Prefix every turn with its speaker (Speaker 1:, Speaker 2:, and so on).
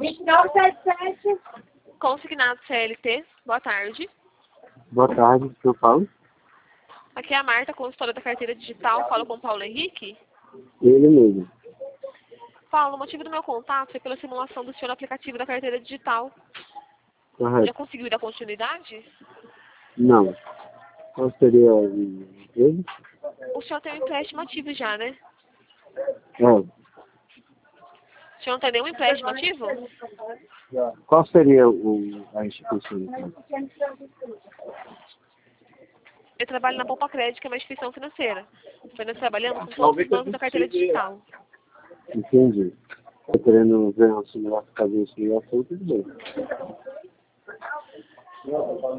Speaker 1: 2977.
Speaker 2: Consignado CLT. Boa tarde.
Speaker 3: Boa tarde, senhor Paulo.
Speaker 2: Aqui é a Marta, consultora da carteira digital. Falo com o Paulo Henrique.
Speaker 3: Ele mesmo.
Speaker 2: Paulo, o motivo do meu contato foi pela simulação do senhor no aplicativo da carteira digital. Já
Speaker 3: Correto.
Speaker 2: conseguiu dar continuidade?
Speaker 3: Não. Qual seria a empresa?
Speaker 2: O senhor tem um empréstimo ativo já, né?
Speaker 3: É.
Speaker 2: O senhor não tem nenhum empréstimo ativo?
Speaker 3: Qual seria a instituição?
Speaker 2: Eu trabalho na Poupa Crédito, que é uma instituição financeira. Nós trabalhamos com todos os bancos da carteira digital.
Speaker 3: Entendi. Estou querendo ver uma simulação, fazer uma simulação, tudo bem.